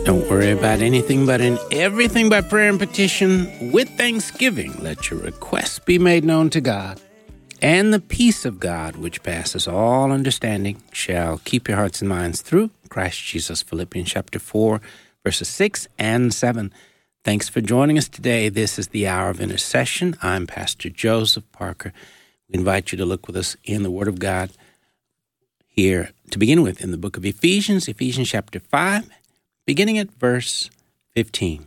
Don't worry about anything, but in everything by prayer and petition, with thanksgiving, let your requests be made known to God. And the peace of God, which passes all understanding, shall keep your hearts and minds through Christ Jesus. Philippians chapter 4, verses 6 and 7. Thanks for joining us today. This is the Hour of Intercession. I'm Pastor Joseph Parker. We invite you to look with us in the Word of God here to begin with in the book of Ephesians chapter 5, beginning at verse 15.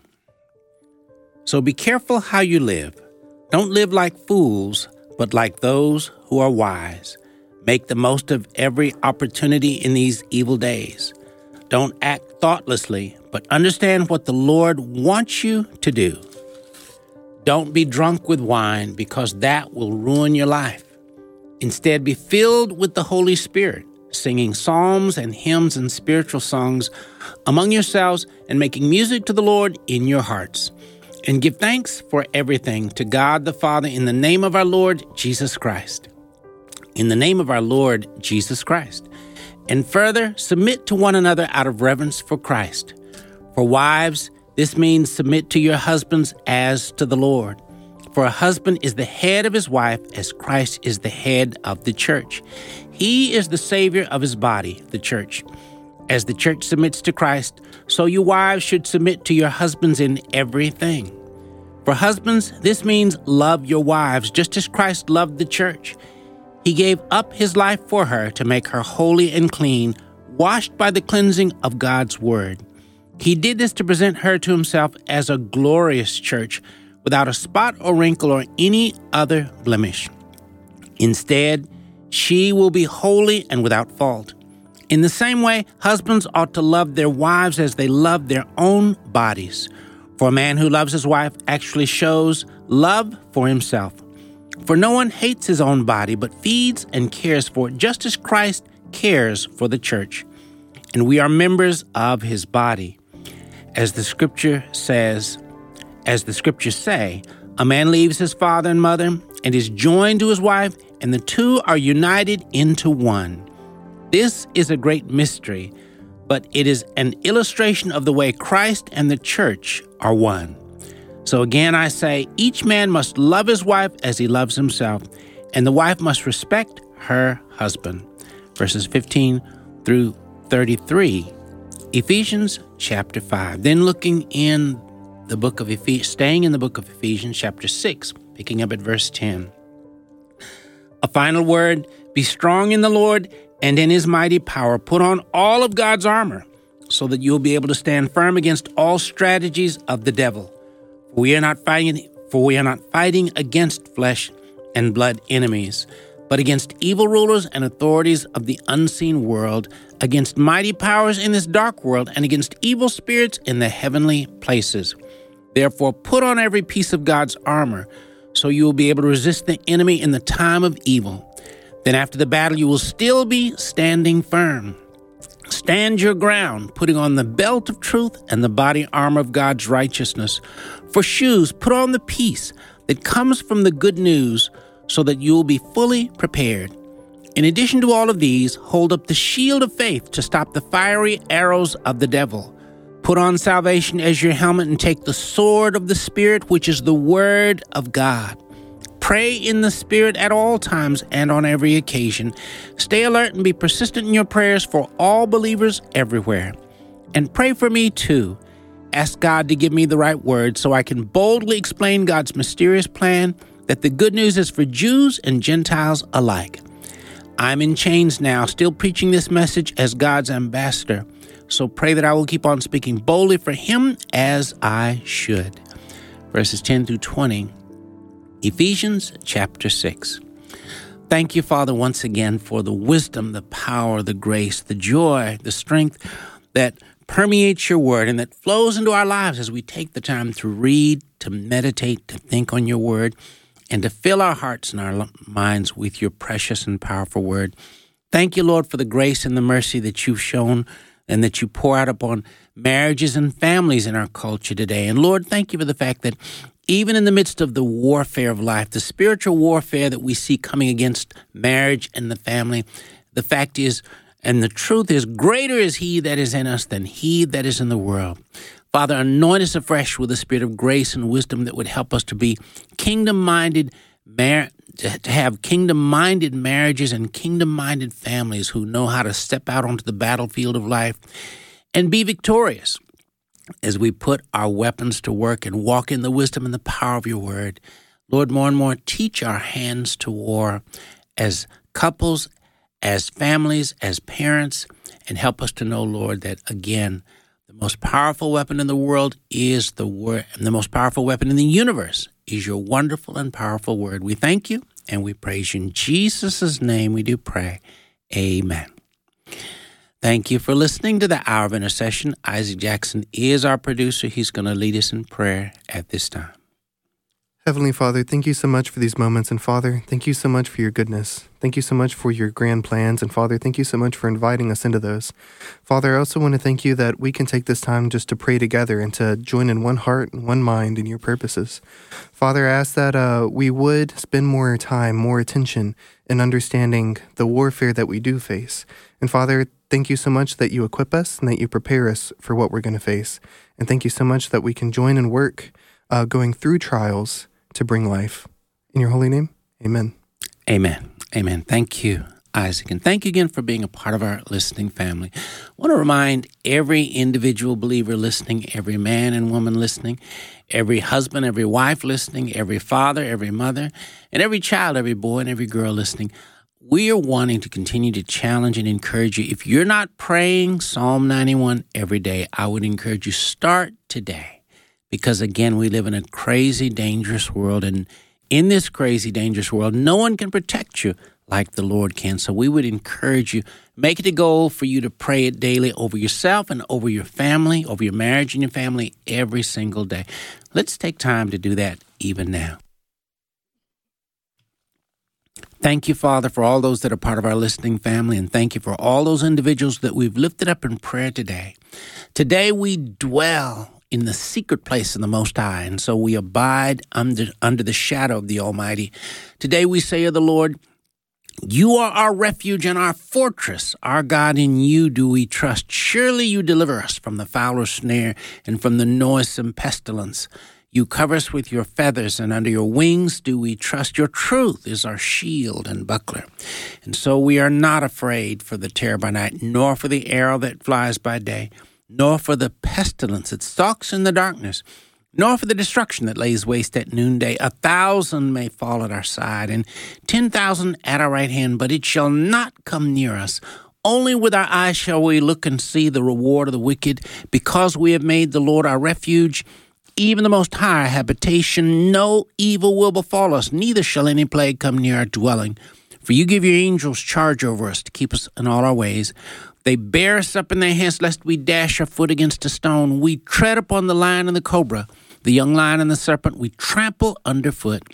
So be careful how you live. Don't live like fools, but like those who are wise. Make the most of every opportunity in these evil days. Don't act thoughtlessly, but understand what the Lord wants you to do. Don't be drunk with wine, because that will ruin your life. Instead, be filled with the Holy Spirit, singing psalms and hymns and spiritual songs among yourselves and making music to the Lord in your hearts. And give thanks for everything to God the Father in the name of our Lord Jesus Christ. In the name of our Lord Jesus Christ. And further, submit to one another out of reverence for Christ. For wives, this means submit to your husbands as to the Lord. For a husband is the head of his wife, as Christ is the head of the church. He is the Savior of his body, the church. As the church submits to Christ, so you wives should submit to your husbands in everything. For husbands, this means love your wives just as Christ loved the church. He gave up his life for her to make her holy and clean, washed by the cleansing of God's word. He did this to present her to himself as a glorious church, without a spot or wrinkle or any other blemish. Instead, she will be holy and without fault. In the same way, husbands ought to love their wives as they love their own bodies. For a man who loves his wife actually shows love for himself. For no one hates his own body, but feeds and cares for it, just as Christ cares for the church. And we are members of his body. As the scriptures say, a man leaves his father and mother and is joined to his wife, and the two are united into one. This is a great mystery, but it is an illustration of the way Christ and the church are one. So again, I say, each man must love his wife as he loves himself, and the wife must respect her husband. Verses 15 through 33, Ephesians chapter 5. Then looking in the book of staying in the book of Ephesians chapter 6, picking up at verse 10. A final word, be strong in the Lord and in his mighty power. Put on all of God's armor so that you'll be able to stand firm against all strategies of the devil. For we are not fighting against flesh and blood enemies, but against evil rulers and authorities of the unseen world, against mighty powers in this dark world, and against evil spirits in the heavenly places. Therefore, put on every piece of God's armor, so you will be able to resist the enemy in the time of evil. Then after the battle, you will still be standing firm. Stand your ground, putting on the belt of truth and the body armor of God's righteousness. For shoes, put on the peace that comes from the good news, so that you will be fully prepared. In addition to all of these, hold up the shield of faith to stop the fiery arrows of the devil. Put on salvation as your helmet and take the sword of the Spirit, which is the word of God. Pray in the Spirit at all times and on every occasion. Stay alert and be persistent in your prayers for all believers everywhere. And pray for me too. Ask God to give me the right words so I can boldly explain God's mysterious plan that the good news is for Jews and Gentiles alike. I'm in chains now, still preaching this message as God's ambassador. So pray that I will keep on speaking boldly for him as I should. Verses 10 through 20. Ephesians chapter 6. Thank you, Father, once again for the wisdom, the power, the grace, the joy, the strength that permeates your word and that flows into our lives as we take the time to read, to meditate, to think on your word, and to fill our hearts and our minds with your precious and powerful word. Thank you, Lord, for the grace and the mercy that you've shown and that you pour out upon marriages and families in our culture today. And Lord, thank you for the fact that even in the midst of the warfare of life, the spiritual warfare that we see coming against marriage and the family, the fact is, And the truth is, greater is he that is in us than he that is in the world. Father, anoint us afresh with the spirit of grace and wisdom that would help us to be kingdom-minded, to have kingdom-minded marriages and kingdom-minded families who know how to step out onto the battlefield of life and be victorious as we put our weapons to work and walk in the wisdom and the power of your word. Lord, more and more, teach our hands to war as couples, as families, as parents, and help us to know, Lord, that, again, the most powerful weapon in the world is the word, and the most powerful weapon in the universe is your wonderful and powerful word. We thank you and we praise you. In Jesus' name we do pray. Amen. Thank you for listening to the Hour of Intercession. Isaac Jackson is our producer. He's going to lead us in prayer at this time. Heavenly Father, thank you so much for these moments. And Father, thank you so much for your goodness. Thank you so much for your grand plans. And Father, thank you so much for inviting us into those. Father, I also want to thank you that we can take this time just to pray together and to join in one heart and one mind in your purposes. Father, I ask that we would spend more time, more attention in understanding the warfare that we do face. And Father, thank you so much that you equip us and that you prepare us for what we're going to face. And thank you so much that we can join and work going through trials to bring life. In your holy name, amen. Amen. Amen. Thank you, Isaac. And thank you again for being a part of our listening family. I want to remind every individual believer listening, every man and woman listening, every husband, every wife listening, every father, every mother, and every child, every boy, and every girl listening, we are wanting to continue to challenge and encourage you. If you're not praying Psalm 91 every day, I would encourage you, start today. Because, again, we live in a crazy, dangerous world. And in this crazy, dangerous world, no one can protect you like the Lord can. So we would encourage you, make it a goal for you to pray it daily over yourself and over your family, over your marriage and your family every single day. Let's take time to do that even now. Thank you, Father, for all those that are part of our listening family, and thank you for all those individuals that we've lifted up in prayer today. Today we dwell in the secret place of the Most High, and so we abide under the shadow of the Almighty. Today we say of the Lord, you are our refuge and our fortress. Our God, in you do we trust. Surely you deliver us from the fowler's snare and from the noisome pestilence. You cover us with your feathers, and under your wings do we trust. Your truth is our shield and buckler. And so we are not afraid for the terror by night, nor for the arrow that flies by day, nor for the pestilence that stalks in the darkness, nor for the destruction that lays waste at noonday. 1,000 may fall at our side, and 10,000 at our right hand, but it shall not come near us. Only with our eyes shall we look and see the reward of the wicked. Because we have made the Lord our refuge, even the Most High our habitation, no evil will befall us, neither shall any plague come near our dwelling. For you give your angels charge over us to keep us in all our ways. They bear us up in their hands, lest we dash our foot against a stone. We tread upon the lion and the cobra, the young lion and the serpent, we trample underfoot.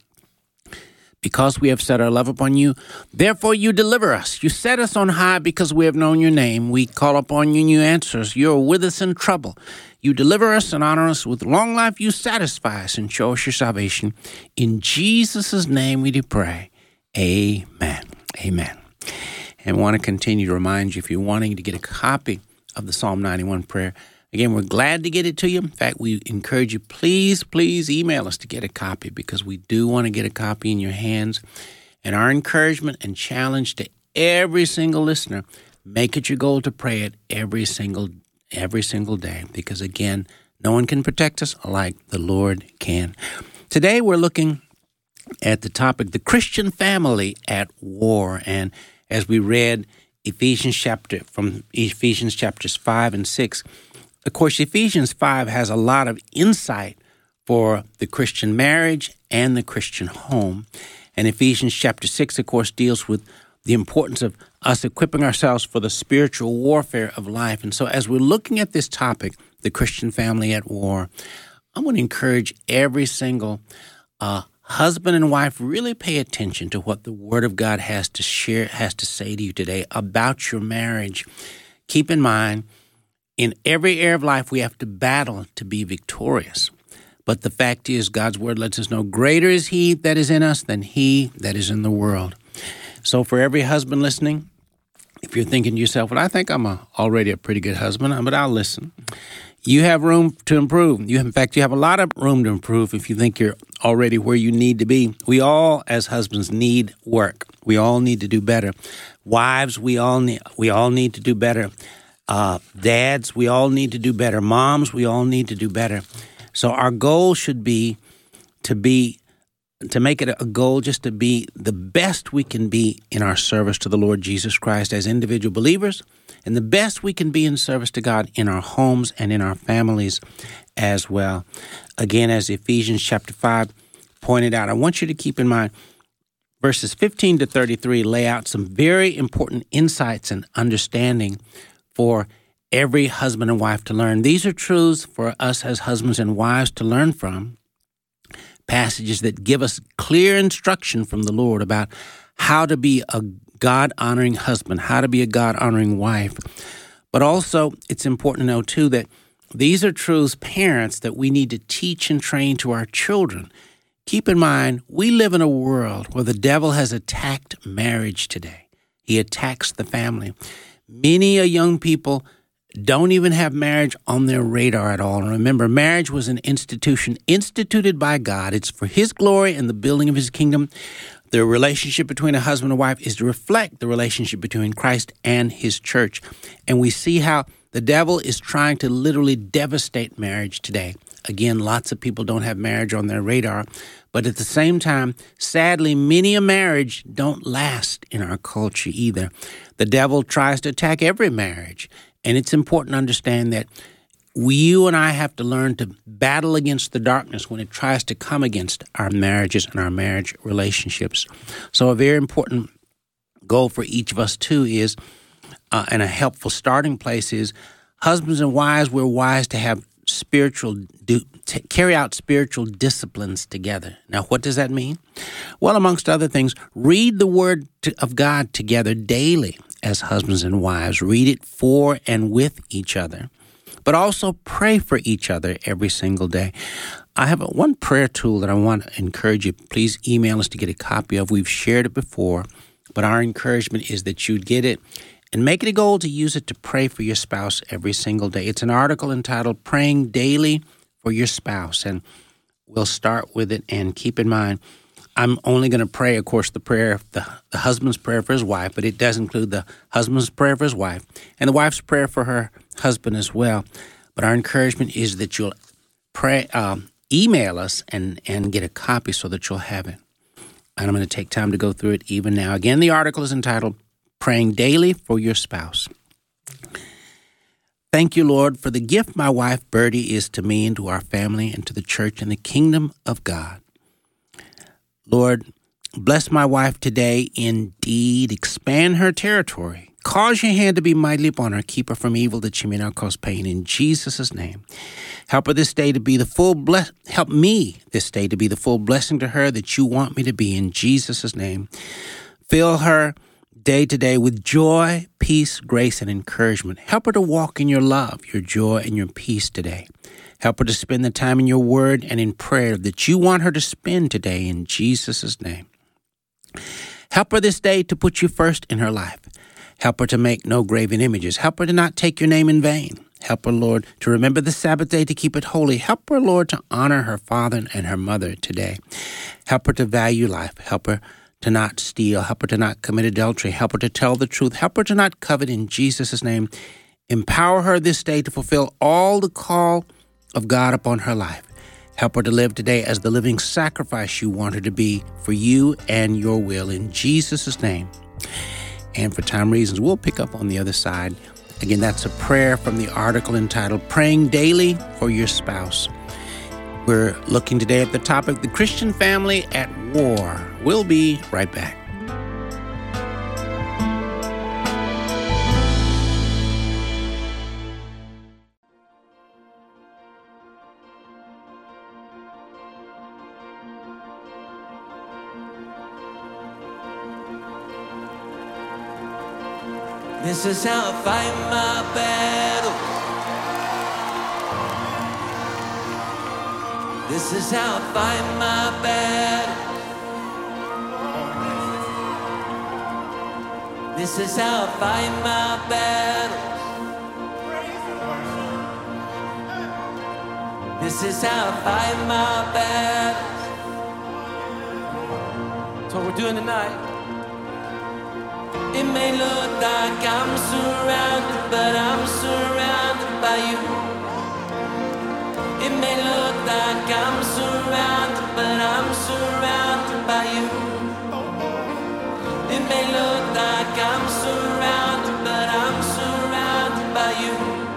Because we have set our love upon you, therefore you deliver us. You set us on high because we have known your name. We call upon you and you answer us. You are with us in trouble. You deliver us and honor us. With long life you satisfy us and show us your salvation. In Jesus' name we do pray. Amen. Amen. And I want to continue to remind you, if you're wanting to get a copy of the Psalm 91 prayer, again, we're glad to get it to you. In fact, we encourage you, please email us to get a copy, because we do want to get a copy in your hands. And our encouragement and challenge to every single listener, make it your goal to pray it every single day, because, again, no one can protect us like the Lord can. Today, we're looking at the topic, the Christian family at war. And as we read Ephesians chapters 5 and 6, of course, Ephesians 5 has a lot of insight for the Christian marriage and the Christian home. And Ephesians chapter 6, of course, deals with the importance of us equipping ourselves for the spiritual warfare of life. And so as we're looking at this topic, the Christian family at war, I want to encourage every single husband and wife, really pay attention to what the Word of God has to say to you today about your marriage. Keep in mind, in every area of life, we have to battle to be victorious. But the fact is, God's Word lets us know, greater is He that is in us than he that is in the world. So for every husband listening, If you're thinking to yourself, well, I think I'm already a pretty good husband, but I'll listen. You have room to improve. In fact, you have a lot of room to improve if you think you're already where you need to be. We all, as husbands, need work. We all need to do better. Wives, we all need to do better. Dads, we all need to do better. Moms, we all need to do better. So our goal should be to make it a goal just to be the best we can be in our service to the Lord Jesus Christ as individual believers, and the best we can be in service to God in our homes and in our families as well. Again, as Ephesians chapter 5 pointed out, I want you to keep in mind verses 15 to 33 lay out some very important insights and understanding for every husband and wife to learn. These are truths for us as husbands and wives to learn from, passages that give us clear instruction from the Lord about how to be a God-honoring husband, how to be a God-honoring wife. But also, it's important to know, too, that these are truths, parents, that we need to teach and train to our children. Keep in mind, we live in a world where the devil has attacked marriage today. He attacks the family. Many young people don't even have marriage on their radar at all. And remember, marriage was an institution instituted by God. It's for His glory and the building of His kingdom. The relationship between a husband and wife is to reflect the relationship between Christ and His church. And we see how the devil is trying to literally devastate marriage today. Again, lots of people don't have marriage on their radar. But at the same time, sadly, many a marriage don't last in our culture either. The devil tries to attack every marriage. And it's important to understand that you and I have to learn to battle against the darkness when it tries to come against our marriages and our marriage relationships. So a very important goal for each of us, too, is, and a helpful starting place is, husbands and wives, we're wise to have carry out spiritual disciplines together. Now, what does that mean? Well, amongst other things, read the Word of God together daily as husbands and wives. Read it for and with each other, but also pray for each other every single day. I have one prayer tool that I want to encourage you. Please email us to get a copy of. We've shared it before, but our encouragement is that you get it and make it a goal to use it to pray for your spouse every single day. It's an article entitled Praying Daily for Your Spouse, and we'll start with it. And keep in mind, I'm only going to pray, of course, the prayer, the husband's prayer for his wife, but it does include the husband's prayer for his wife and the wife's prayer for her husband as well. But our encouragement is that you'll email us and get a copy so that you'll have it. And I'm going to take time to go through it even now. Again, the article is entitled Praying Daily for Your Spouse. Thank you, Lord, for the gift my wife Bertie is to me and to our family and to the church and the kingdom of God. Lord, bless my wife today indeed. Expand her territory. Cause your hand to be mightily upon her. Keep her from evil that she may not cause pain. In Jesus' name. Help me this day to be the full blessing to her that you want me to be. In Jesus' name. Fill her day to day with joy, peace, grace, and encouragement. Help her to walk in your love, your joy, and your peace today. Help her to spend the time in your word and in prayer that you want her to spend today in Jesus' name. Help her this day to put you first in her life. Help her to make no graven images. Help her to not take your name in vain. Help her, Lord, to remember the Sabbath day to keep it holy. Help her, Lord, to honor her father and her mother today. Help her to value life. Help her to not steal. Help her to not commit adultery. Help her to tell the truth. Help her to not covet in Jesus' name. Empower her this day to fulfill all the call of God upon her life. Help her to live today as the living sacrifice you want her to be for you and your will. In Jesus' name. And for time reasons, we'll pick up on the other side. Again, that's a prayer from the article entitled Praying Daily for Your Spouse. We're looking today at the topic, the Christian family at war. We'll be right back. This is how I fight my battle. This is how I fight my battle. This is how I fight my battles. This is how I fight my battles. That's what we're doing tonight. It may look like I'm surrounded, but I'm surrounded by you. It may look like I'm surrounded, but I'm surrounded by you. It may look like I'm surrounded, but I'm surrounded by you.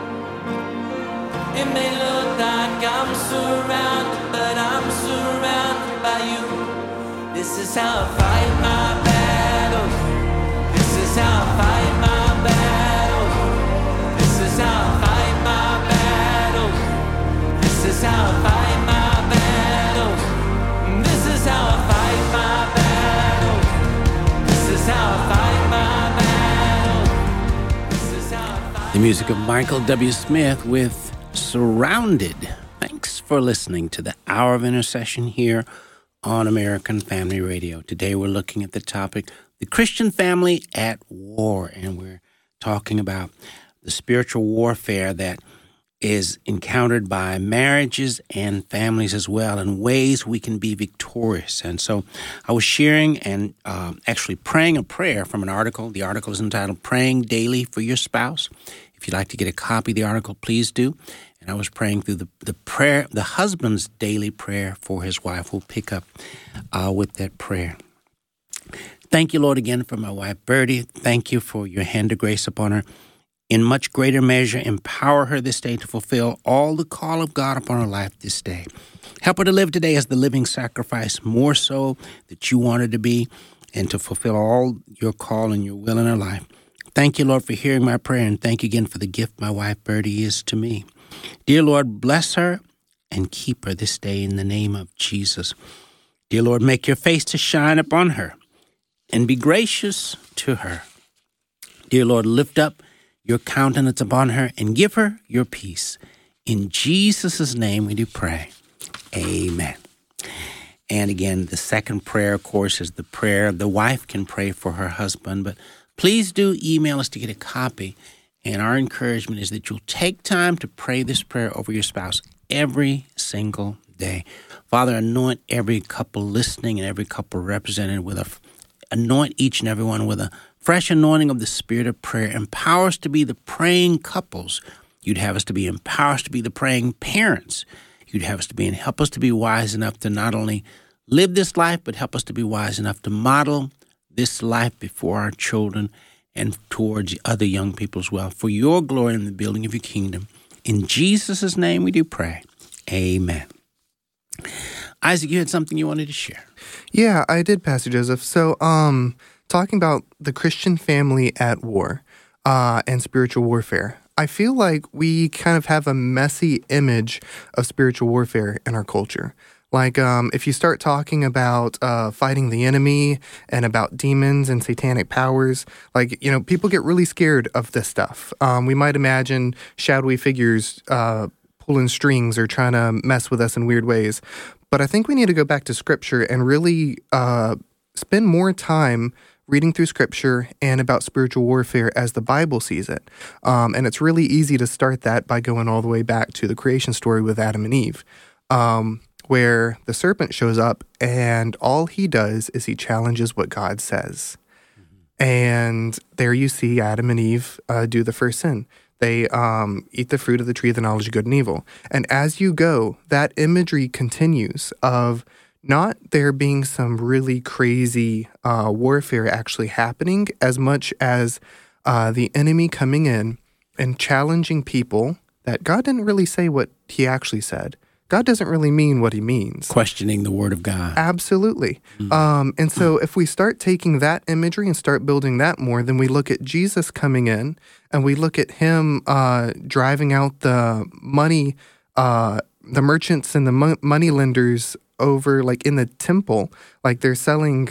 It may look like I'm surrounded, but I'm surrounded by you. This is how I fight my battles. This is how I fight my battles. This is how I fight my battles. This is how I fight my battles. This is how I fight my battles. This is how I fight my battles. This is how I fight. The music of Michael W. Smith with Surrounded. Thanks for listening to the Hour of Intercession here on American Family Radio. Today we're looking at the topic, the Christian family at war, and we're talking about the spiritual warfare that is encountered by marriages and families as well, and ways we can be victorious. And so I was sharing and actually praying a prayer from an article. The article is entitled Praying Daily for Your Spouse. If you'd like to get a copy of the article, please do. And I was praying through the prayer, the husband's daily prayer for his wife. We'll pick up with that prayer. Thank you, Lord, again for my wife, Birdie. Thank you for your hand of grace upon her. In much greater measure, empower her this day to fulfill all the call of God upon her life this day. Help her to live today as the living sacrifice, more so that you want her to be, and to fulfill all your call and your will in her life. Thank you, Lord, for hearing my prayer, and thank you again for the gift my wife, Birdie, is to me. Dear Lord, bless her and keep her this day in the name of Jesus. Dear Lord, make your face to shine upon her and be gracious to her. Dear Lord, lift up your countenance upon her and give her your peace. In Jesus' name we do pray. Amen. And again, the second prayer, of course, is the prayer the wife can pray for her husband. But please do email us to get a copy. And our encouragement is that you'll take time to pray this prayer over your spouse every single day. Father, anoint every couple listening and every couple represented with anoint each and every one with a fresh anointing of the spirit of prayer. Empower us to be the praying couples you'd have us to be. Empower us to be the praying parents you'd have us to be. And help us to be wise enough to not only live this life, but help us to be wise enough to model this life before our children and towards other young people as well, for your glory and the building of your kingdom. In Jesus' name we do pray. Amen. Isaac, you had something you wanted to share. Yeah, I did, Pastor Joseph. So, talking about the Christian family at war and spiritual warfare, I feel like we kind of have a messy image of spiritual warfare in our culture. Like, if you start talking about fighting the enemy and about demons and satanic powers, like, people get really scared of this stuff. We might imagine shadowy figures pulling strings or trying to mess with us in weird ways. But I think we need to go back to Scripture and really spend more time reading through Scripture and about spiritual warfare as the Bible sees it. And it's really easy to start that by going all the way back to the creation story with Adam and Eve. Where the serpent shows up and all he does is he challenges what God says. Mm-hmm. And there you see Adam and Eve do the first sin. They eat the fruit of the tree of the knowledge of good and evil. And as you go, that imagery continues of not there being some really crazy warfare actually happening, as much as the enemy coming in and challenging people that God didn't really say what he actually said. God doesn't really mean what he means. Questioning the word of God. Absolutely. And so if we start taking that imagery and start building that more, then we look at Jesus coming in and we look at him driving out the money, the merchants and the money lenders over, like, in the temple. Like, they're selling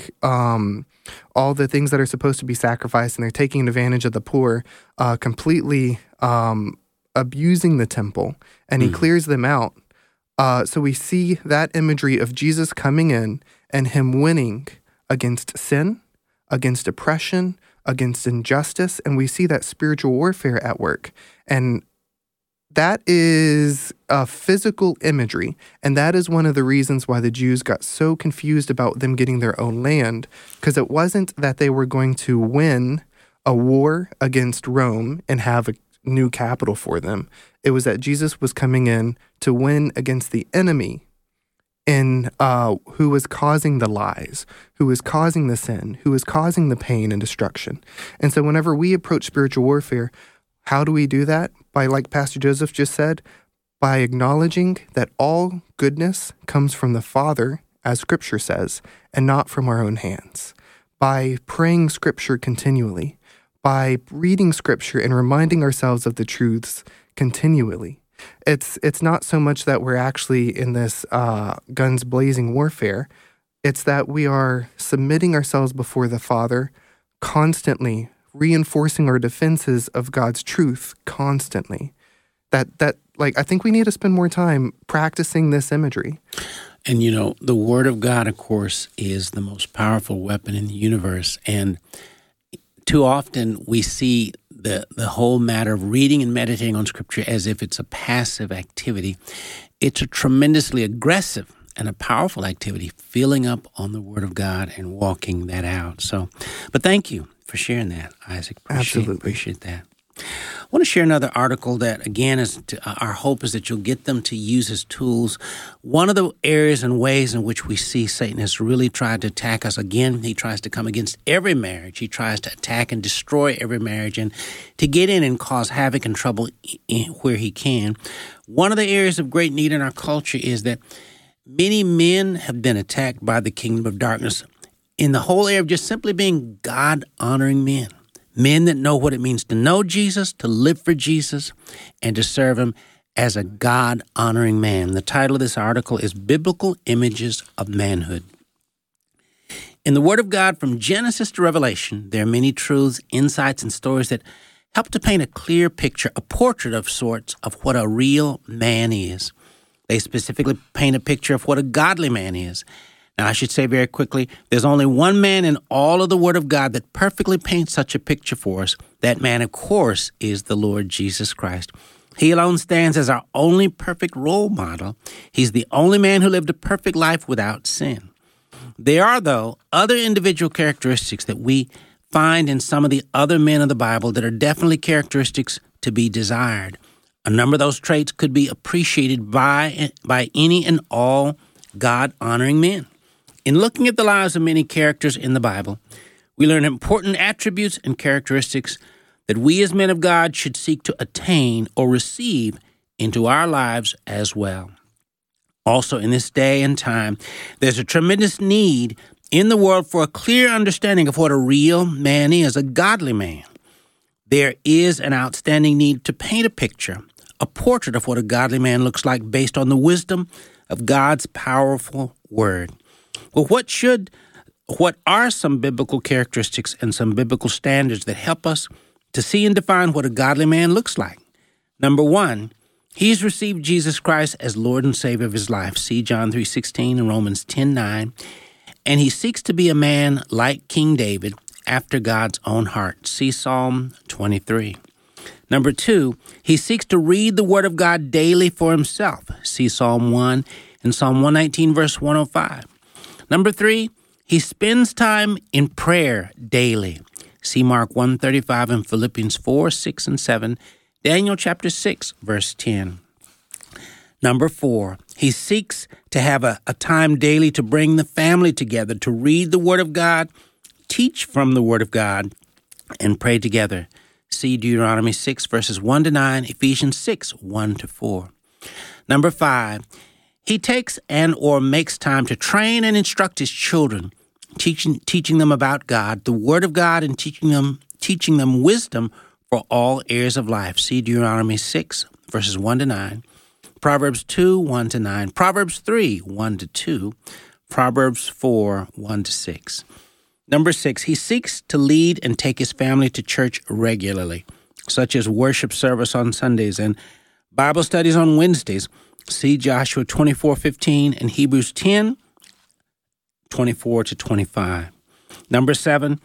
all the things that are supposed to be sacrificed, and they're taking advantage of the poor, completely abusing the temple, and he clears them out. So we see that imagery of Jesus coming in and him winning against sin, against oppression, against injustice, and we see that spiritual warfare at work. And that is a physical imagery, and that is one of the reasons why the Jews got so confused about them getting their own land, because it wasn't that they were going to win a war against Rome and have a new capital for them. It was that Jesus was coming in to win against the enemy, in who was causing the lies, who was causing the sin, who was causing the pain and destruction. And so whenever we approach spiritual warfare, how do we do that? By, like Pastor Joseph just said, by acknowledging that all goodness comes from the Father, as Scripture says, and not from our own hands. By praying Scripture continually, by reading Scripture and reminding ourselves of the truths continually. It's not so much that we're actually in this guns blazing warfare. It's that we are submitting ourselves before the Father constantly, reinforcing our defenses of God's truth constantly. That I think we need to spend more time practicing this imagery. And the Word of God, of course, is the most powerful weapon in the universe. And too often we see the whole matter of reading and meditating on Scripture as if it's a passive activity. It's a tremendously aggressive and a powerful activity, filling up on the Word of God and walking that out. But thank you for sharing that, Isaac. Appreciate that. I want to share another article that, again, our hope is that you'll get them to use as tools. One of the areas and ways in which we see Satan has really tried to attack us, again, he tries to come against every marriage. He tries to attack and destroy every marriage and to get in and cause havoc and trouble where he can. One of the areas of great need in our culture is that many men have been attacked by the kingdom of darkness in the whole area of just simply being God-honoring men. Men that know what it means to know Jesus, to live for Jesus, and to serve him as a God-honoring man. The title of this article is Biblical Images of Manhood. In the Word of God, from Genesis to Revelation, there are many truths, insights, and stories that help to paint a clear picture, a portrait of sorts, of what a real man is. They specifically paint a picture of what a godly man is. Now, I should say very quickly, there's only one man in all of the Word of God that perfectly paints such a picture for us. That man, of course, is the Lord Jesus Christ. He alone stands as our only perfect role model. He's the only man who lived a perfect life without sin. There are, though, other individual characteristics that we find in some of the other men of the Bible that are definitely characteristics to be desired. A number of those traits could be appreciated by any and all God-honoring men. In looking at the lives of many characters in the Bible, we learn important attributes and characteristics that we as men of God should seek to attain or receive into our lives as well. Also, in this day and time, there's a tremendous need in the world for a clear understanding of what a real man is, a godly man. There is an outstanding need to paint a picture, a portrait of what a godly man looks like based on the wisdom of God's powerful word. Well, what are some biblical characteristics and some biblical standards that help us to see and define what a godly man looks like? Number one, he's received Jesus Christ as Lord and Savior of his life. See John 3:16 and Romans 10:9. And he seeks to be a man like King David after God's own heart. See Psalm 23. Number two, he seeks to read the Word of God daily for himself. See Psalm 1 and Psalm 119, verse 105. Number three, he spends time in prayer daily. See Mark 1:35 and Philippians 4, 6, and 7, Daniel chapter 6, verse 10. Number four, he seeks to have a time daily to bring the family together, to read the Word of God, teach from the Word of God, and pray together. See Deuteronomy 6, verses 1 to 9, Ephesians 6, 1 to 4. Number five, he takes and or makes time to train and instruct his children, teaching them about God, the Word of God, and teaching them wisdom for all areas of life. See Deuteronomy 6, verses 1 to 9, Proverbs 2, 1 to 9, Proverbs 3, 1 to 2, Proverbs 4, 1 to 6. Number six, he seeks to lead and take his family to church regularly, such as worship service on Sundays and Bible studies on Wednesdays. See Joshua 24:15 and Hebrews 10, 24 to 25. Number seven,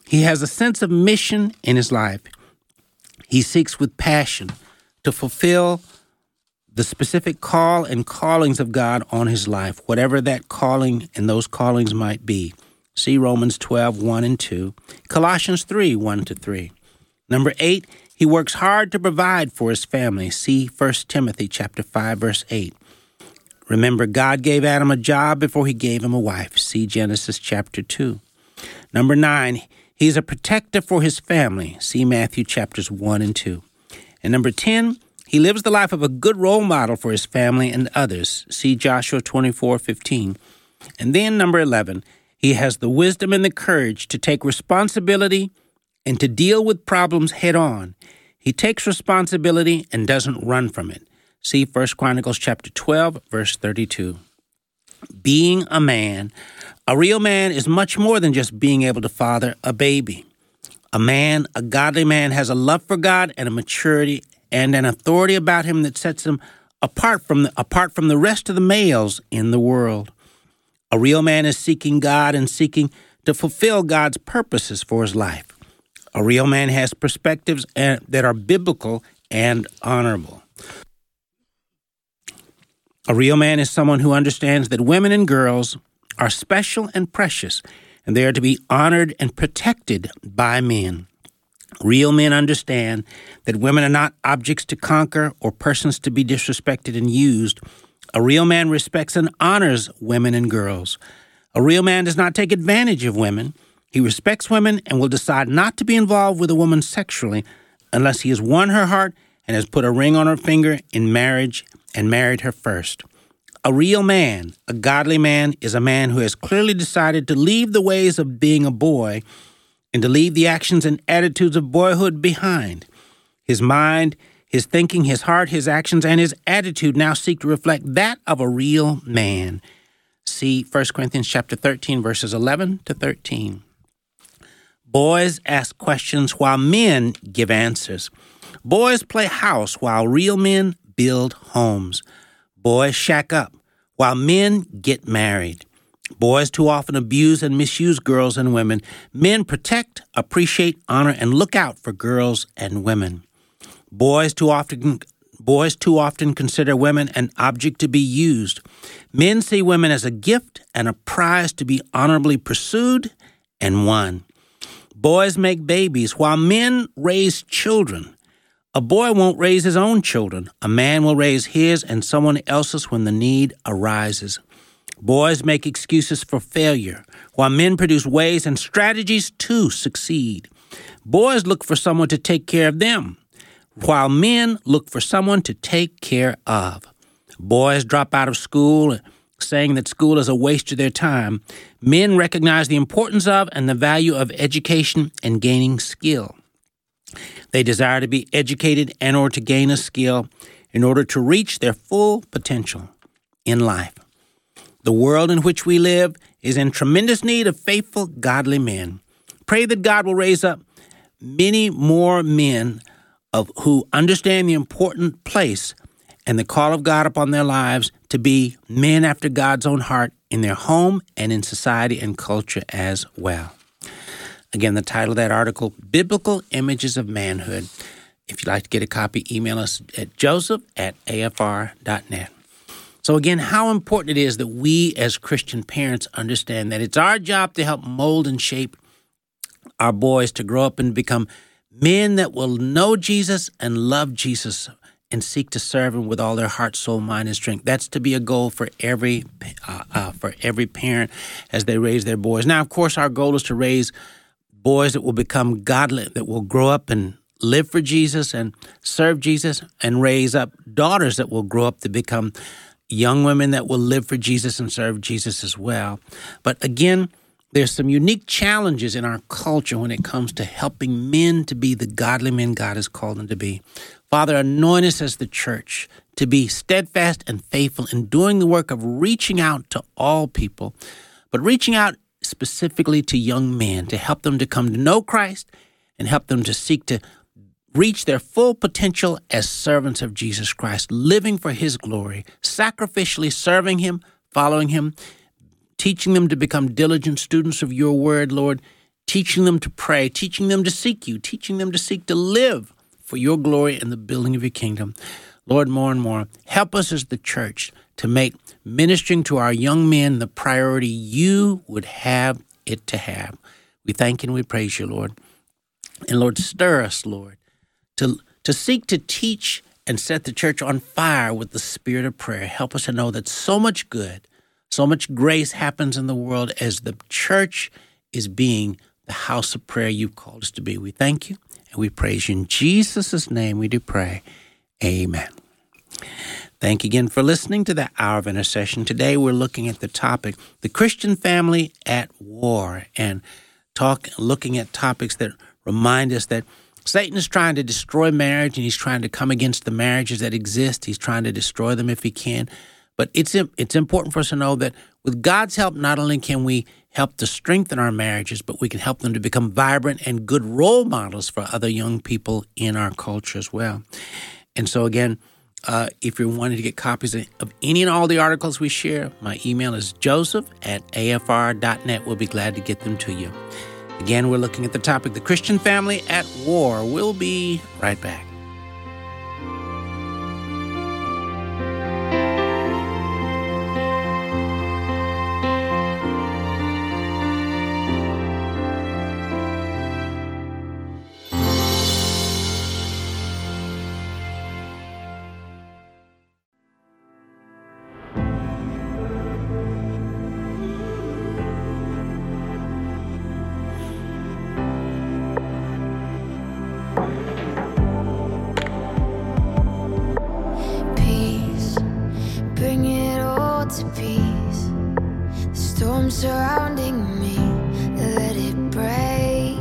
He has a sense of mission in his life. He seeks with passion to fulfill the specific call and callings of God on his life, whatever that calling and those callings might be. See Romans 12, 1 and 2, Colossians 3, 1 to 3. Number 8, he works hard to provide for his family. See 1 Timothy chapter 5, verse 8. Remember, God gave Adam a job before he gave him a wife. See Genesis chapter 2. Number 9, he's a protector for his family. See Matthew chapters 1 and 2. And number 10, he lives the life of a good role model for his family and others. See Joshua 24:15. And then number 11, he has the wisdom and the courage to take responsibility and to deal with problems head on. He takes responsibility and doesn't run from it. See 1 Chronicles chapter 12, verse 32. Being a man, a real man is much more than just being able to father a baby. A man, a godly man, has a love for God and a maturity and an authority about him that sets him apart from the rest of the males in the world. A real man is seeking God and seeking to fulfill God's purposes for his life. A real man has perspectives that are biblical and honorable. A real man is someone who understands that women and girls are special and precious, and they are to be honored and protected by men. Real men understand that women are not objects to conquer or persons to be disrespected and used. A real man respects and honors women and girls. A real man does not take advantage of women. He respects women and will decide not to be involved with a woman sexually unless he has won her heart and has put a ring on her finger in marriage and married her first. A real man, a godly man, is a man who has clearly decided to leave the ways of being a boy and to leave the actions and attitudes of boyhood behind. His mind, his thinking, his heart, his actions, and his attitude now seek to reflect that of a real man. See 1 Corinthians chapter 13, verses 11 to 13. Boys ask questions while men give answers. Boys play house while real men build homes. Boys shack up while men get married. Boys too often abuse and misuse girls and women. Men protect, appreciate, honor, and look out for girls and women. Boys too often consider women an object to be used. Men see women as a gift and a prize to be honorably pursued and won. Boys make babies while men raise children. A boy won't raise his own children. A man will raise his and someone else's when the need arises. Boys make excuses for failure, while men produce ways and strategies to succeed. Boys look for someone to take care of them, while men look for someone to take care of. Boys drop out of school, saying that school is a waste of their time. Men recognize the importance of and the value of education and gaining skill. They desire to be educated and or to gain a skill in order to reach their full potential in life. The world in which we live is in tremendous need of faithful, godly men. Pray that God will raise up many more men who understand the important place and the call of God upon their lives to be men after God's own heart in their home and in society and culture as well. Again, the title of that article, Biblical Images of Manhood. If you'd like to get a copy, email us at joseph@afr.net. So again, how important it is that we as Christian parents understand that it's our job to help mold and shape our boys to grow up and become men that will know Jesus and love Jesus and seek to serve him with all their heart, soul, mind, and strength. That's to be a goal for every parent as they raise their boys. Now, of course, our goal is to raise boys that will become godly, that will grow up and live for Jesus and serve Jesus, and raise up daughters that will grow up to become young women that will live for Jesus and serve Jesus as well. But again, there's some unique challenges in our culture when it comes to helping men to be the godly men God has called them to be. Father, anoint us as the church to be steadfast and faithful in doing the work of reaching out to all people, but reaching out specifically to young men to help them to come to know Christ and help them to seek to reach their full potential as servants of Jesus Christ, living for his glory, sacrificially serving him, following him, teaching them to become diligent students of your word, Lord, teaching them to pray, teaching them to seek you, teaching them to seek to live for your glory and the building of your kingdom. Lord, more and more, help us as the church to make ministering to our young men the priority you would have it to have. We thank you and we praise you, Lord. And Lord, stir us, Lord, to seek to teach and set the church on fire with the spirit of prayer. Help us to know that so much good, so much grace happens in the world as the church is being the house of prayer you've called us to be. We thank you and we praise you. In Jesus' name we do pray. Amen. Thank you again for listening to the Hour of Intercession. Today we're looking at the topic, the Christian family at war, and looking at topics that remind us that Satan is trying to destroy marriage, and he's trying to come against the marriages that exist. He's trying to destroy them if he can. But it's important for us to know that with God's help, not only can we help to strengthen our marriages, but we can help them to become vibrant and good role models for other young people in our culture as well. And so again, if you're wanting to get copies of any and all the articles we share, my email is joseph@afr.net. We'll be glad to get them to you. Again, we're looking at the topic, the Christian family at war. We'll be right back. Surrounding me, let it break.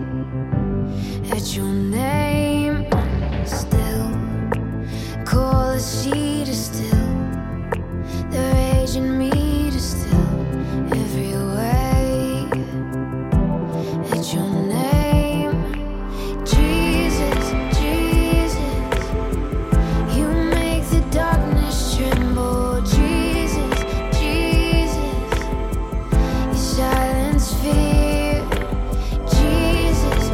At your name, still call the sea to still, the rage in me to still every way. At your name, Jesus, Jesus, you make the darkness tremble. Jesus, Jesus, silence fear. Jesus,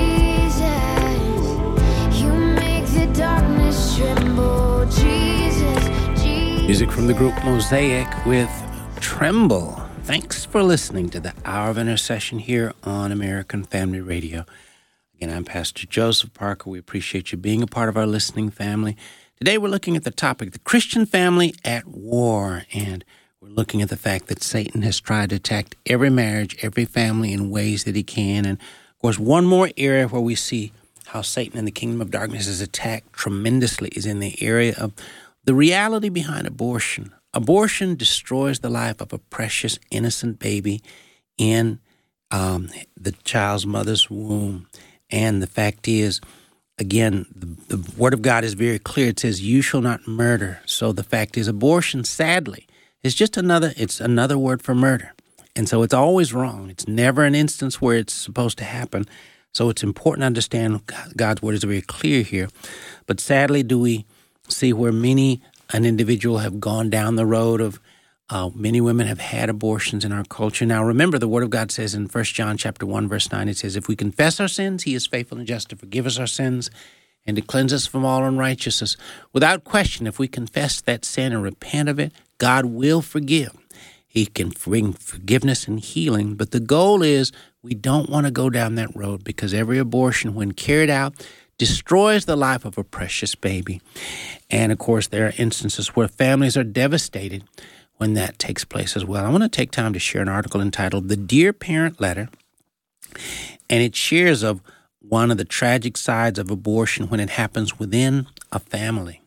Jesus, you make the darkness tremble. Jesus, Jesus. Music from the group Mosaic with Tremble. Thanks for listening to the Hour of Intercession here on American Family Radio. Again, I'm Pastor Joseph Parker. We appreciate you being a part of our listening family. Today we're looking at the topic, the Christian family at war, and we're looking at the fact that Satan has tried to attack every marriage, every family in ways that he can. And, of course, one more area where we see how Satan and the kingdom of darkness is attacked tremendously is in the area of the reality behind abortion. Abortion destroys the life of a precious, innocent baby in the child's mother's womb. And the fact is, again, the Word of God is very clear. It says, you shall not murder. So the fact is, abortion, sadly, it's just another word for murder. And so it's always wrong. It's never an instance where it's supposed to happen. So it's important to understand God's word is very clear here. But sadly, do we see where an individual have gone down the road of many women have had abortions in our culture. Now, remember, the word of God says in 1 John chapter 1, verse 9, it says, if we confess our sins, he is faithful and just to forgive us our sins and to cleanse us from all unrighteousness. Without question, if we confess that sin and repent of it, God will forgive. He can bring forgiveness and healing, but the goal is we don't want to go down that road because every abortion, when carried out, destroys the life of a precious baby. And, of course, there are instances where families are devastated when that takes place as well. I want to take time to share an article entitled The Dear Parent Letter, and it shares of one of the tragic sides of abortion when it happens within a family.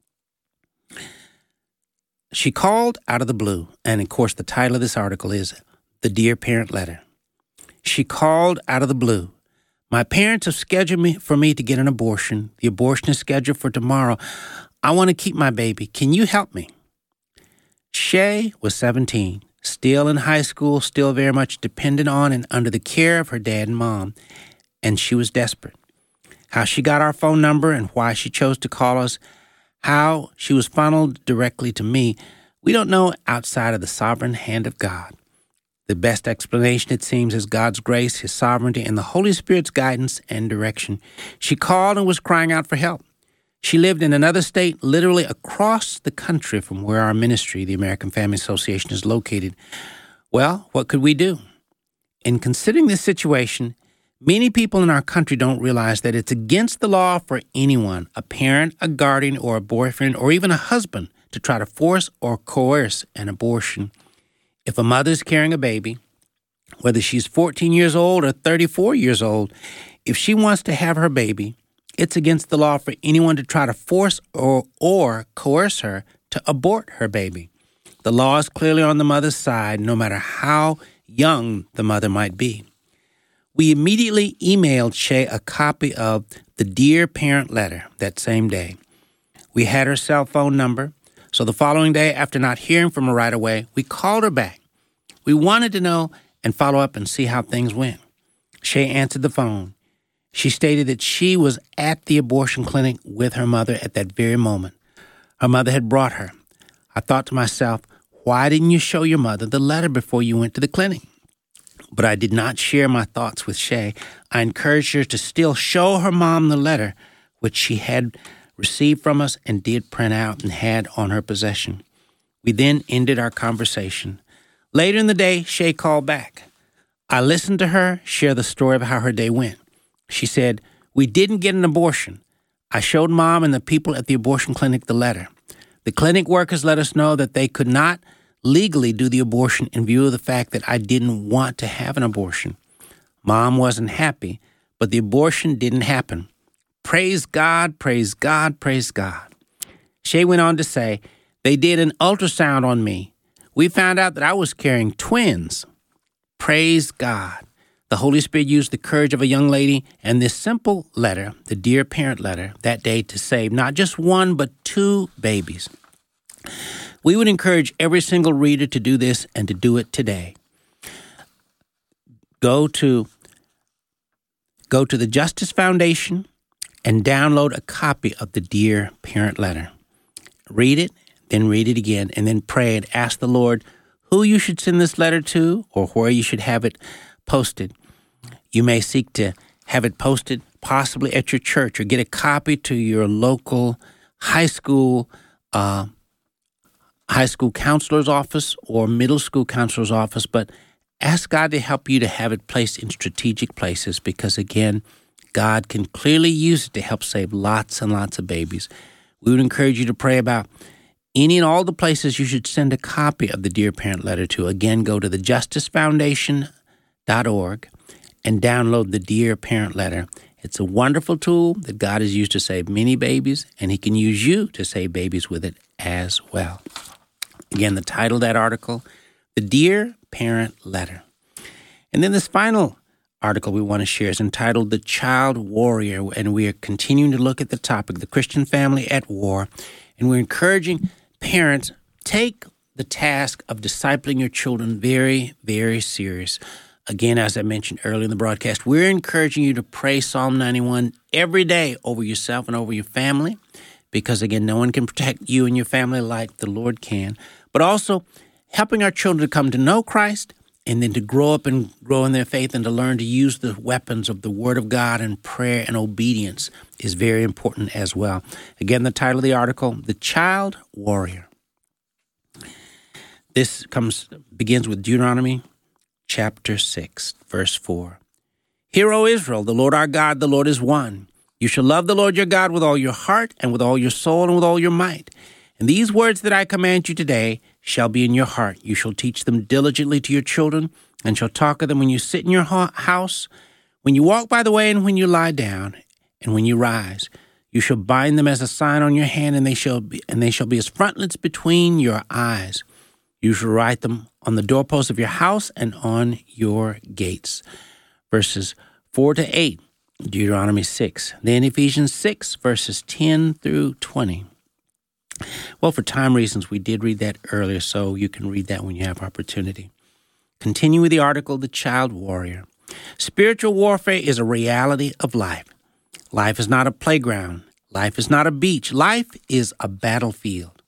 She called out of the blue, and of course the title of this article is The Dear Parent Letter. She called out of the blue. My parents have scheduled for me to get an abortion. The abortion is scheduled for tomorrow. I want to keep my baby. Can you help me? Shay was 17, still in high school, still very much dependent on and under the care of her dad and mom, and she was desperate. How she got our phone number and why she chose to call us, how she was funneled directly to me, we don't know outside of the sovereign hand of God. The best explanation, it seems, is God's grace, His sovereignty, and the Holy Spirit's guidance and direction. She called and was crying out for help. She lived in another state, literally across the country from where our ministry, the American Family Association, is located. Well, what could we do? In considering this situation, many people in our country don't realize that it's against the law for anyone, a parent, a guardian, or a boyfriend, or even a husband, to try to force or coerce an abortion. If a mother is carrying a baby, whether she's 14 years old or 34 years old, if she wants to have her baby, it's against the law for anyone to try to force or coerce her to abort her baby. The law is clearly on the mother's side, no matter how young the mother might be. We immediately emailed Shay a copy of the Dear Parent letter that same day. We had her cell phone number, so the following day, after not hearing from her right away, we called her back. We wanted to know and follow up and see how things went. Shay answered the phone. She stated that she was at the abortion clinic with her mother at that very moment. Her mother had brought her. I thought to myself, why didn't you show your mother the letter before you went to the clinic? But I did not share my thoughts with Shay. I encouraged her to still show her mom the letter, which she had received from us and did print out and had on her possession. We then ended our conversation. Later in the day, Shay called back. I listened to her share the story of how her day went. She said, "We didn't get an abortion. I showed Mom and the people at the abortion clinic the letter. The clinic workers let us know that they could not legally do the abortion in view of the fact that I didn't want to have an abortion. Mom wasn't happy, but the abortion didn't happen. Praise God, praise God, praise God." Shay went on to say, "They did an ultrasound on me. We found out that I was carrying twins. Praise God." The Holy Spirit used the courage of a young lady and this simple letter, the Dear Parent letter, that day to save not just one, but 2 babies. We would encourage every single reader to do this and to do it today. Go to the Justice Foundation and download a copy of the Dear Parent letter. Read it, then read it again, and then pray and ask the Lord who you should send this letter to or where you should have it posted. You may seek to have it posted possibly at your church or get a copy to your local high school counselor's office or middle school counselor's office, but ask God to help you to have it placed in strategic places because, again, God can clearly use it to help save lots and lots of babies. We would encourage you to pray about any and all the places you should send a copy of the Dear Parent letter to. Again, go to thejusticefoundation.org and download the Dear Parent letter. It's a wonderful tool that God has used to save many babies, and He can use you to save babies with it as well. Again, the title of that article, The Dear Parent Letter. And then this final article we want to share is entitled The Child Warrior, and we are continuing to look at the topic, the Christian family at war, and we're encouraging parents, take the task of discipling your children very, very serious. Again, as I mentioned earlier in the broadcast, we're encouraging you to pray Psalm 91 every day over yourself and over your family, because, again, no one can protect you and your family like the Lord can, but also helping our children to come to know Christ and then to grow up and grow in their faith and to learn to use the weapons of the Word of God and prayer and obedience is very important as well. Again, the title of the article, The Child Warrior. This begins with Deuteronomy chapter 6, verse 4. Hear, O Israel, the Lord our God, the Lord is one. You shall love the Lord your God with all your heart and with all your soul and with all your might. And these words that I command you today shall be in your heart. You shall teach them diligently to your children and shall talk of them when you sit in your house, when you walk by the way and when you lie down and when you rise. You shall bind them as a sign on your hand, and they shall be as frontlets between your eyes. You shall write them on the doorposts of your house and on your gates. Verses 4 to 8, Deuteronomy 6. Then Ephesians 6, verses 10 through 20. Well, for time reasons, we did read that earlier, so you can read that when you have opportunity. Continue with the article, The Child Warrior. Spiritual warfare is a reality of life. Life is not a playground. Life is not a beach. Life is a battlefield.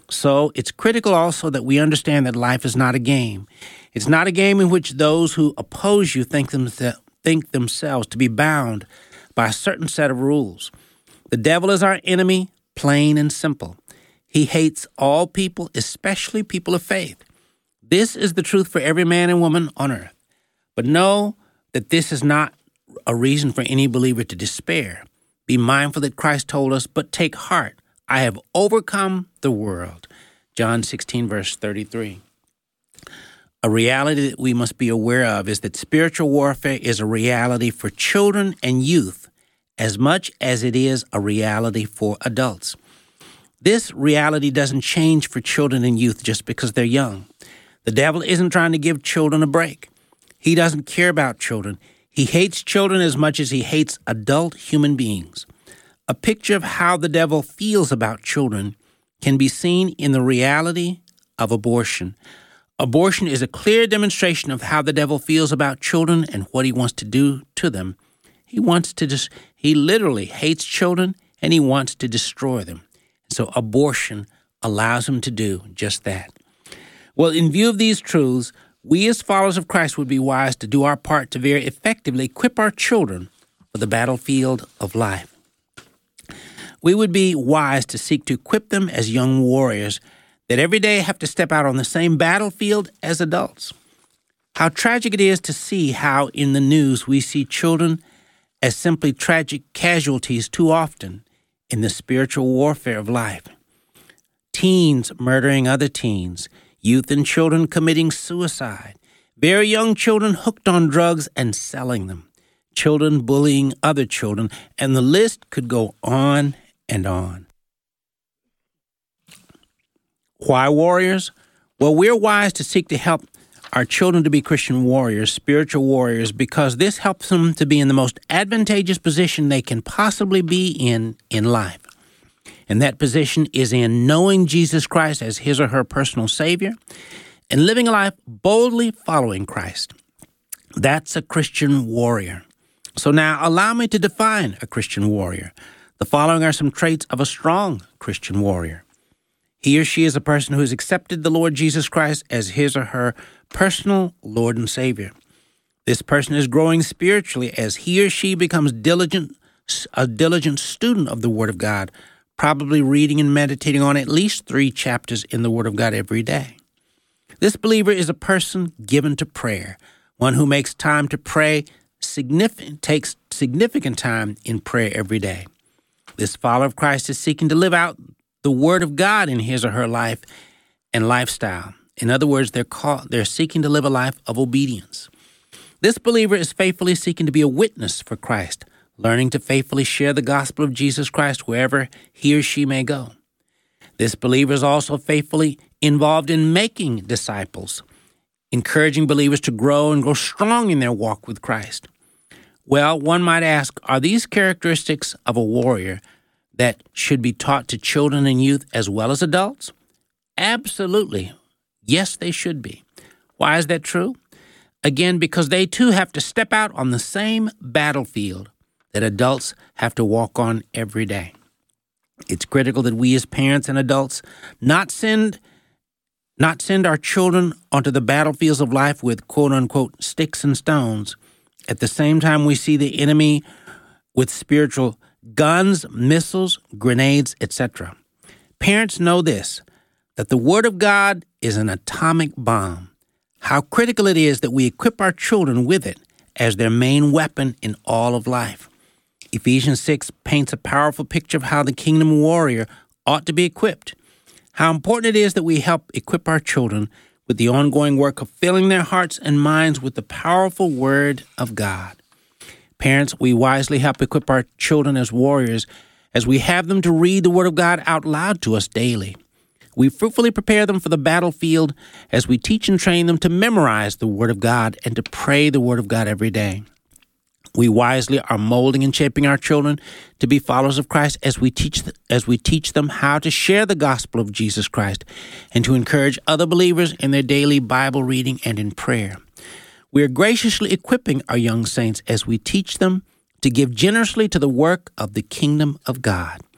So it's critical also that we understand that life is not a game. It's not a game in which those who oppose you think themselves to be bound by a certain set of rules. The devil is our enemy, plain and simple. He hates all people, especially people of faith. This is the truth for every man and woman on earth. But know that this is not a reason for any believer to despair. Be mindful that Christ told us, "But take heart, I have overcome the world." John 16, verse 33. A reality that we must be aware of is that spiritual warfare is a reality for children and youth as much as it is a reality for adults. This reality doesn't change for children and youth just because they're young. The devil isn't trying to give children a break. He doesn't care about children. He hates children as much as he hates adult human beings. A picture of how the devil feels about children can be seen in the reality of abortion. Abortion is a clear demonstration of how the devil feels about children and what he wants to do to them. He literally hates children and he wants to destroy them. So abortion allows him to do just that. Well, in view of these truths, we as followers of Christ would be wise to do our part to very effectively equip our children for the battlefield of life. We would be wise to seek to equip them as young warriors that every day have to step out on the same battlefield as adults. How tragic it is to see how in the news we see children as simply tragic casualties too often in the spiritual warfare of life. Teens murdering other teens, youth and children committing suicide, very young children hooked on drugs and selling them, children bullying other children, and the list could go on and on. Why warriors? Well, we're wise to seek to help our children to be Christian warriors, spiritual warriors, because this helps them to be in the most advantageous position they can possibly be in life. And that position is in knowing Jesus Christ as his or her personal Savior and living a life boldly following Christ. That's a Christian warrior. So now allow me to define a Christian warrior. The following are some traits of a strong Christian warrior. He or she is a person who has accepted the Lord Jesus Christ as his or her personal Lord and Savior. This person is growing spiritually as he or she becomes a diligent student of the Word of God, probably reading and meditating on at least 3 chapters in the Word of God every day. This believer is a person given to prayer, one who makes time to pray, takes significant time in prayer every day. This follower of Christ is seeking to live out the Word of God in his or her life and lifestyle. In other words, they're seeking to live a life of obedience. This believer is faithfully seeking to be a witness for Christ, learning to faithfully share the gospel of Jesus Christ wherever he or she may go. This believer is also faithfully involved in making disciples, encouraging believers to grow and grow strong in their walk with Christ. Well, one might ask, are these characteristics of a warrior that should be taught to children and youth as well as adults? Absolutely. Yes, they should be. Why is that true? Again, because they too have to step out on the same battlefield that adults have to walk on every day. It's critical that we as parents and adults not send our children onto the battlefields of life with quote-unquote sticks and stones. At the same time, we see the enemy with spiritual guns, missiles, grenades, etc. Parents know this, that the Word of God is an atomic bomb. How critical it is that we equip our children with it as their main weapon in all of life. Ephesians 6 paints a powerful picture of how the kingdom warrior ought to be equipped. How important it is that we help equip our children with the ongoing work of filling their hearts and minds with the powerful Word of God. Parents, we wisely help equip our children as warriors as we have them to read the Word of God out loud to us daily. We fruitfully prepare them for the battlefield as we teach and train them to memorize the Word of God and to pray the Word of God every day. We wisely are molding and shaping our children to be followers of Christ as we teach them how to share the gospel of Jesus Christ and to encourage other believers in their daily Bible reading and in prayer. We are graciously equipping our young saints as we teach them to give generously to the work of the kingdom of God.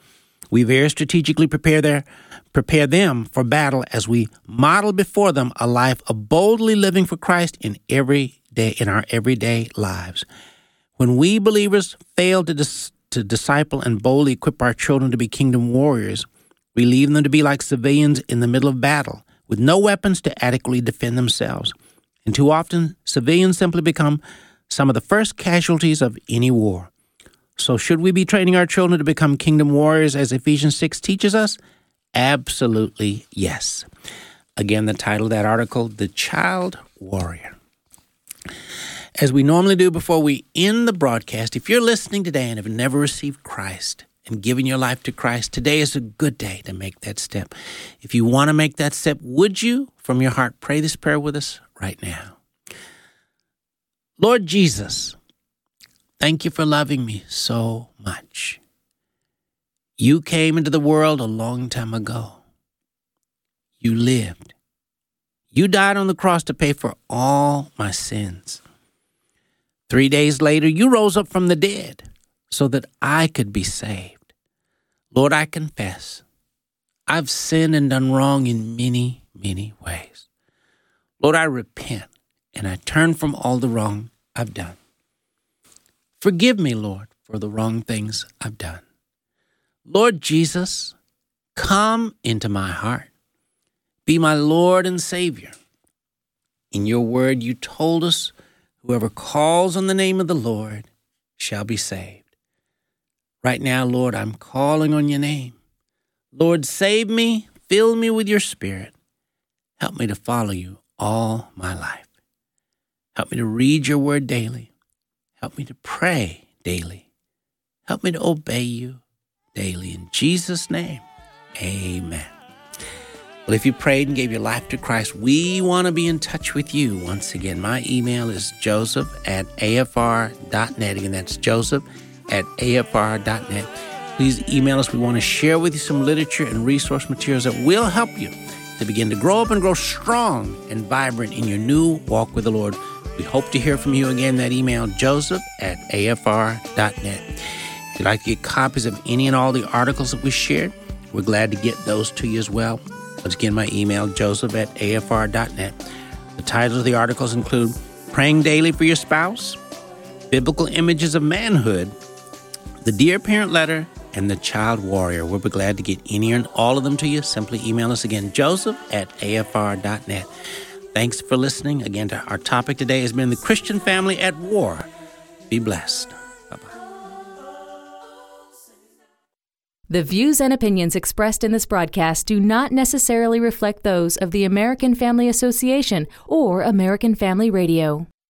We very strategically prepare them for battle as we model before them a life of boldly living for Christ in our everyday lives. When we believers fail to disciple and boldly equip our children to be kingdom warriors, we leave them to be like civilians in the middle of battle with no weapons to adequately defend themselves. And too often, civilians simply become some of the first casualties of any war. So should we be training our children to become kingdom warriors as Ephesians 6 teaches us? Absolutely yes. Again, the title of that article, The Child Warrior. As we normally do before we end the broadcast, if you're listening today and have never received Christ and given your life to Christ, today is a good day to make that step. If you want to make that step, would you, from your heart, pray this prayer with us right now? Lord Jesus, thank you for loving me so much. You came into the world a long time ago. You lived. You died on the cross to pay for all my sins. 3 days later, you rose up from the dead so that I could be saved. Lord, I confess, I've sinned and done wrong in many, many ways. Lord, I repent and I turn from all the wrong I've done. Forgive me, Lord, for the wrong things I've done. Lord Jesus, come into my heart. Be my Lord and Savior. In your word, you told us, whoever calls on the name of the Lord shall be saved. Right now, Lord, I'm calling on your name. Lord, save me, fill me with your Spirit. Help me to follow you all my life. Help me to read your word daily. Help me to pray daily. Help me to obey you daily. In Jesus' name, amen. Well, if you prayed and gave your life to Christ, we want to be in touch with you. Once again, my email is joseph@afr.net. Again, that's joseph@afr.net. Please email us. We want to share with you some literature and resource materials that will help you to begin to grow up and grow strong and vibrant in your new walk with the Lord. We hope to hear from you again. That email, joseph@afr.net. If you'd like to get copies of any and all the articles that we shared, we're glad to get those to you as well. Once again, my email, joseph@afr.net. The titles of the articles include Praying Daily for Your Spouse, Biblical Images of Manhood, The Dear Parent Letter, and The Child Warrior. We'll be glad to get any and all of them to you. Simply email us again, joseph@afr.net. Thanks for listening. Again, to our topic today has been the Christian family at war. Be blessed. The views and opinions expressed in this broadcast do not necessarily reflect those of the American Family Association or American Family Radio.